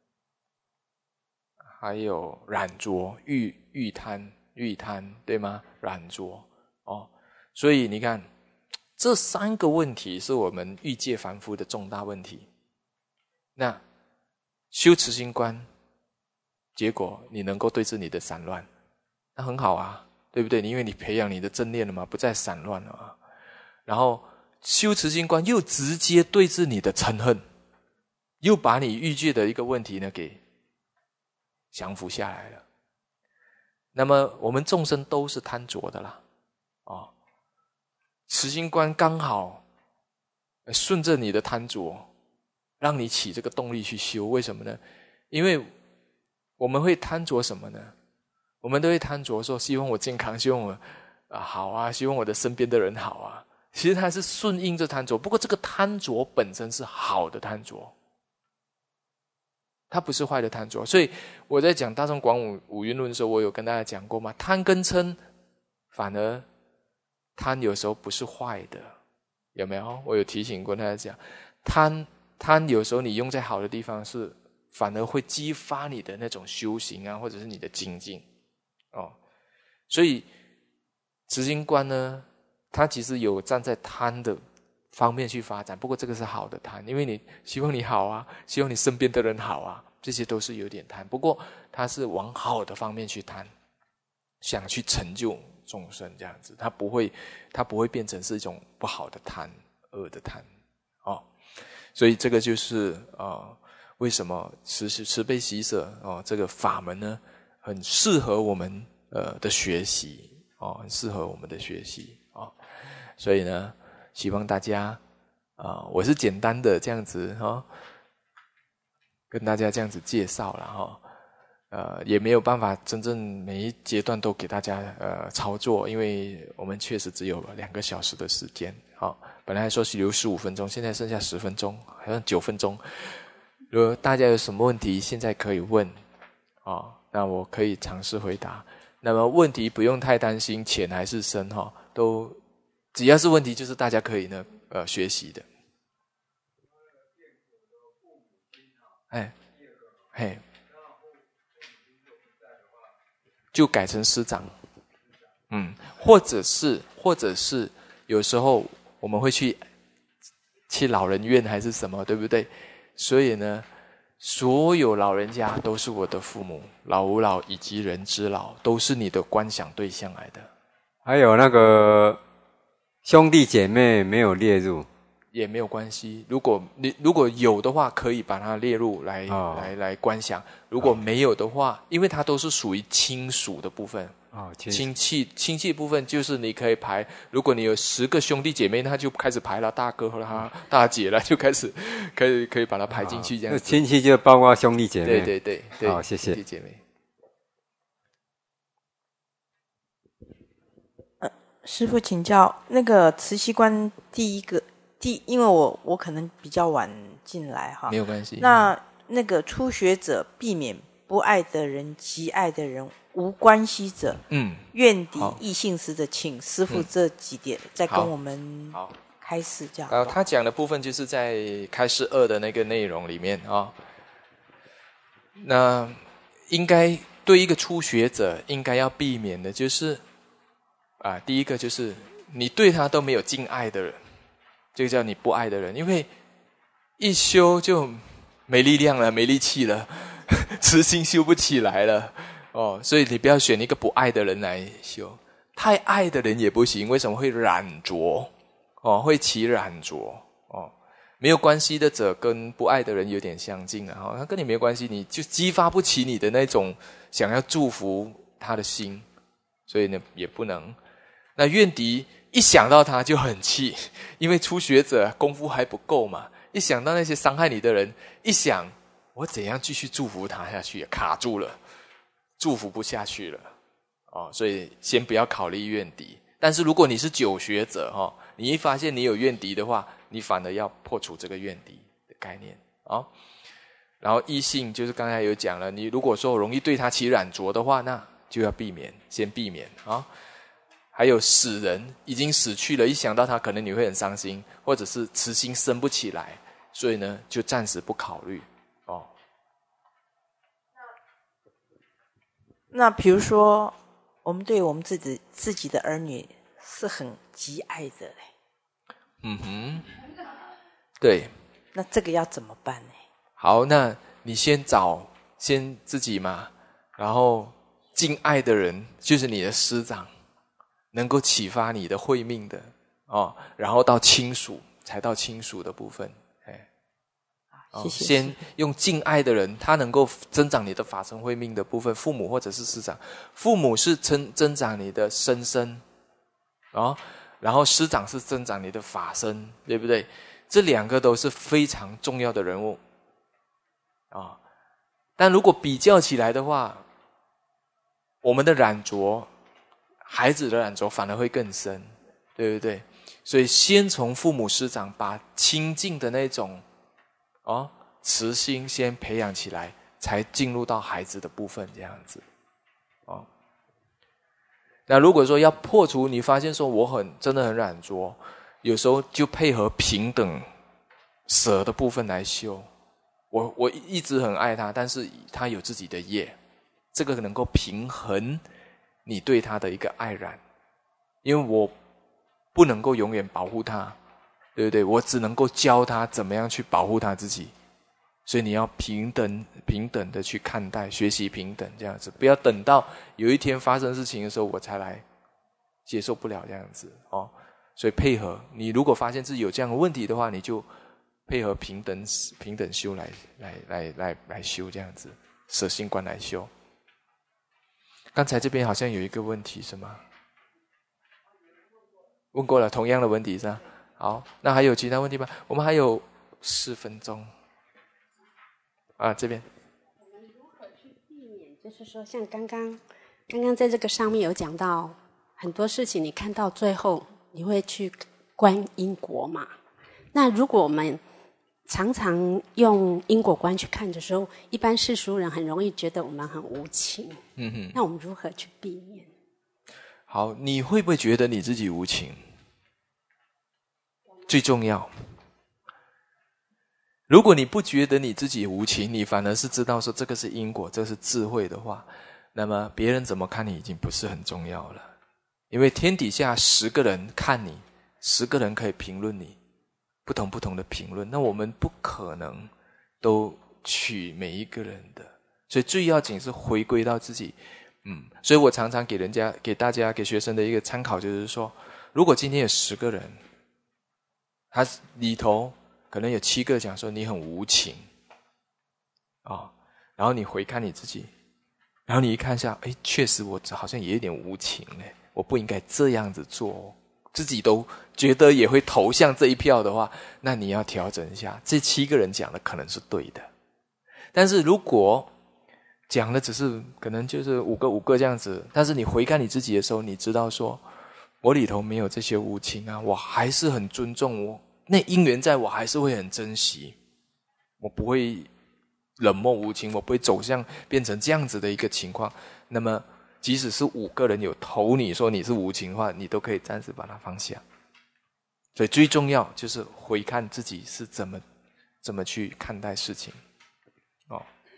还有染着、欲欲贪、欲贪，对吗？染着哦，所以你看，这三个问题是我们欲界凡夫的重大问题。那修慈心观，结果你能够对治你的散乱，那很好啊。对不对？因为你培养你的正念了嘛，不再散乱了嘛。然后修慈心观又直接对治你的嗔恨，又把你欲界的一个问题呢给降服下来了。那么我们众生都是贪着的啦，哦，慈心观刚好顺着你的贪着，让你起这个动力去修。为什么呢？因为我们会贪着什么呢？我们都会贪着说，希望我健康，希望我、啊、好啊，希望我的身边的人好啊。其实它是顺应着贪着，不过这个贪着本身是好的贪着，它不是坏的贪着。所以我在讲大众广五五蕴论的时候，我有跟大家讲过嘛，贪跟嗔，反而贪有时候不是坏的，有没有？我有提醒过大家讲，贪贪有时候你用在好的地方是，反而会激发你的那种修行啊，或者是你的精进。哦，所以慈心观呢，它其实有站在贪的方面去发展，不过这个是好的贪，因为你希望你好啊，希望你身边的人好啊，这些都是有点贪，不过它是往好的方面去贪，想去成就众生这样子，它不会它不会变成是一种不好的贪，恶的贪哦。所以这个就是呃为什么慈慈悲喜舍哦这个法门呢，很适合我们呃的学习哦，很适合我们的学习哦。所以呢，希望大家啊、呃，我是简单的这样子哈、哦，跟大家这样子介绍了哈、哦，呃，也没有办法真正每一阶段都给大家呃操作，因为我们确实只有两个小时的时间。好、哦，本来说是留十五分钟，现在剩下十分钟，好像九分钟。 如果大家有什么问题，现在可以问哦，那我可以尝试回答。那么问题不用太担心浅还是深哈、哦，都只要是问题，就是大家可以呢呃学习的。哎，嘿，就改成师长，嗯，或者是或者是有时候我们会去去老人院还是什么，对不对？所以呢，所有老人家都是我的父母，老吾老以及人之老，都是你的观想对象来的。 还有那个兄弟姐妹没有列入也没有关系，如果你如果有的话，可以把它列入来、哦、来来观想；如果没有的话，因为它都是属于亲属的部分。哦，亲戚亲戚部分就是你可以排，如果你有十个兄弟姐妹，那就开始排了，大哥啦、大姐了，就开始可以可以把它排进去这样子。 那亲戚就包括兄弟姐妹。 对对对对， 好、哦，谢谢。 兄弟姐妹。 呃，师父请教，那个慈禧观第一个第，因为我我可能比较晚进来哈， 没有关系。 那那个初学者避免不爱的人及爱的人。无关系者，嗯，怨敌异性时的，请师父这几点、嗯、再跟我们开示这样。 然后他讲的部分就是在开示二的那个内容里面啊、哦。那应该对一个初学者应该要避免的就是啊，第一个就是你对他都没有敬爱的人，这个叫你不爱的人，因为一修就没力量了，没力气了，慈心修不起来了。哦，所以你不要选一个不爱的人来修，太爱的人也不行。为什么会染着？哦，会起染着。哦，没有关系的者跟不爱的人有点相近啊。哦，他跟你没有关系，你就激发不起你的那种想要祝福他的心，所以呢也不能。那怨敌一想到他就很气，因为初学者功夫还不够嘛。一想到那些伤害你的人，一想我怎样继续祝福他下去，卡住了。祝福不下去了，哦，所以先不要考虑怨敌。但是如果你是久学者，哦，你一发现你有怨敌的话，你反而要破除这个怨敌的概念啊、哦。然后异性就是刚才有讲了，你如果说容易对他起染着的话，那就要避免，先避免啊、哦。还有死人已经死去了，一想到他可能你会很伤心，或者是慈心生不起来，所以呢就暂时不考虑。 那比如说，我们对我们自己自己的儿女是很极爱的嘞。 嗯哼，对。 那这个要怎么办呢？ 好，那你先找先自己嘛，然后敬爱的人就是你的师长，能够启发你的慧命的哦，然后到亲属，才到亲属的部分。 谢谢。 先用敬爱的人，他能够增长你的法身慧命的部分，父母或者是师长。父母是增增长你的身身，哦，然后师长是增长你的法身，对不对？这两个都是非常重要的人物啊、哦。但如果比较起来的话，我们的染着，孩子的染着反而会更深，对不对？所以先从父母师长把亲近的那种。哦，慈心先培养起来，才进入到孩子的部分，这样子。哦，那如果说要破除，你发现说我很真的很染着，有时候就配合平等舍的部分来修。我我一直很爱他，但是他有自己的业，这个能够平衡你对他的一个爱染，因为我不能够永远保护他。对不对？我只能够教他怎么样去保护他自己，所以你要平等平等的去看待，学习平等这样子，不要等到有一天发生事情的时候我才来接受不了这样子哦。所以配合你，如果发现自己有这样的问题的话，你就配合平等平等修来来来来来修这样子，舍心观来修。刚才这边好像有一个问题是吗？问过了，同样的问题是吧？好，那还有其他问题吗？我们还有四分钟。啊，这边。 我们如何去避免？就是说，像刚刚刚刚在这个上面有讲到很多事情，你看到最后你会去观因果嘛？那如果我们常常用因果观去看的时候，一般世俗人很容易觉得我们很无情。嗯哼，那我们如何去避免？ 好，你会不会觉得你自己无情？最重要。如果你不觉得你自己无情，你反而是知道说这个是因果，这是智慧的话，那么别人怎么看你已经不是很重要了。因为天底下十个人看你，十个人可以评论你，不同不同的评论，那我们不可能都取每一个人的，所以最要紧是回归到自己。嗯，所以我常常给人家、给大家、给学生的一个参考就是说，如果今天有十个人，他里头可能有七个讲说你很无情啊、哦，然后你回看你自己，然后你一看一下，哎，确实我好像也有点无情嘞，我不应该这样子做哦。自己都觉得也会投向这一票的话，那你要调整一下。这七个人讲的可能是对的，但是如果讲的只是可能就是五个五个这样子，但是你回看你自己的时候，你知道说我里头没有这些无情啊，我还是很尊重我那因缘在，我还是会很珍惜，我不会冷漠无情，我不会走向变成这样子的一个情况。那么即使是五个人有投你说你是无情的话，你都可以暂时把它放下。所以最重要就是回看自己是怎么怎么去看待事情。哦，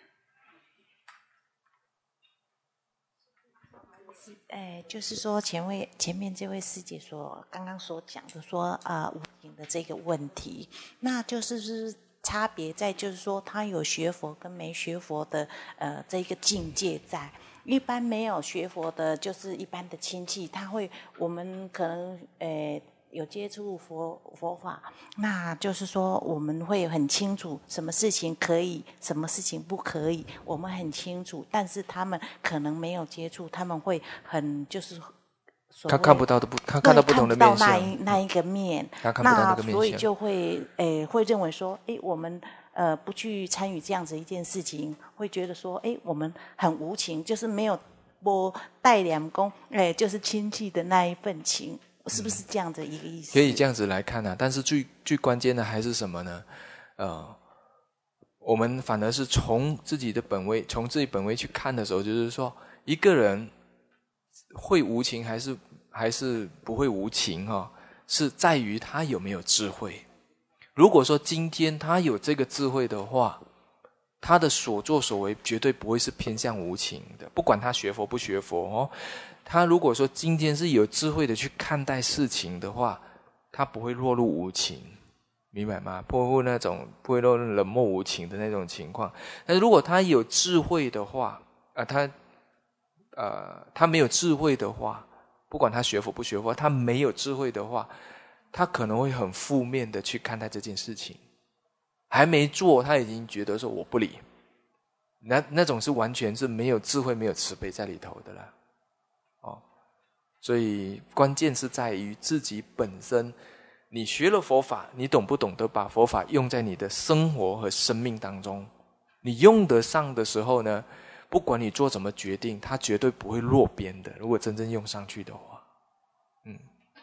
哎，就是说前位前面这位师姐所刚刚所讲的说啊、呃、无形的这个问题，那就是是差别在就是说他有学佛跟没学佛的呃这个境界在。一般没有学佛的，就是一般的亲戚，他会我们可能呃有接触佛佛法，那就是说我们会很清楚什么事情可以，什么事情不可以，我们很清楚。但是他们可能没有接触，他们会很就是他看不到的不，他看到不同的面向， 那一那一个面， 他看不到那个面向， 那所以就会诶会认为说，诶我们。呃，不去参与这样子一件事情，会觉得说，哎，我们很无情，就是没有拨带两公，哎，就是亲戚的那一份情，是不是这样的一个意思？ 可以这样子来看啊，但是最最关键的还是什么呢？呃，我们反而是从自己的本位，从自己本位去看的时候，就是说，一个人会无情还是还是不会无情哈、哦，是在于他有没有智慧。如果说今天他有这个智慧的话，他的所作所为绝对不会是偏向无情的，不管他学佛不学佛哦。他如果说今天是有智慧的去看待事情的话，他不会落入无情，明白吗？不会那种不会落入冷漠无情的那种情况。但是如果他有智慧的话，啊、呃，他呃他没有智慧的话，不管他学佛不学佛，他没有智慧的话。他可能会很负面的去看待这件事情，还没做他已经觉得说我不理，那那种是完全是没有智慧没有慈悲在里头的了。哦，所以关键是在于自己本身，你学了佛法，你懂不懂得把佛法用在你的生活和生命当中，你用得上的时候呢，不管你做什么决定，它绝对不会落边的，如果真正用上去的话。嗯。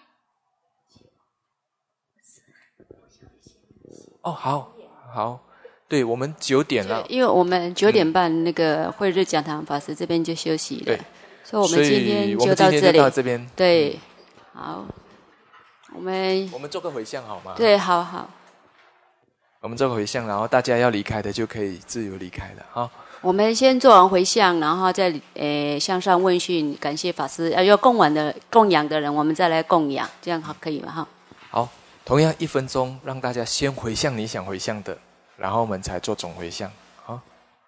哦，好，好，对，我们九点了， 因为我们九点半那个慧日讲堂法师这边就休息了， 对， 所以我们今天就到这里， 到这边， 对，好，我们我们做个回向好吗？ 对，好好， 我们做个回向，然后大家要离开的就可以自由离开了，哈。 我们先做完回向，然后再诶向上问讯，感谢法师，要要供完的供养的人，我们再来供养，这样好可以吗？哈， 好。同样一分钟，让大家先回向你想回向的，然后我们才做总回向。好，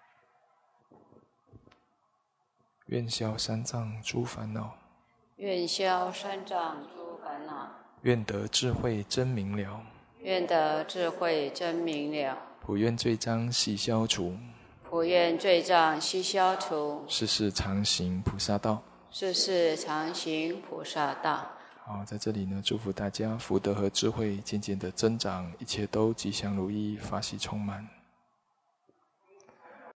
愿消三障诸烦恼， 愿消三障诸烦恼， 愿得智慧真明了， 愿得智慧真明了， 普愿罪障悉消除， 普愿罪障悉消除， 世世常行菩萨道， 世世常行菩萨道。 好，在这里呢，祝福大家福德和智慧渐渐的增长，一切都吉祥如意，法喜充满。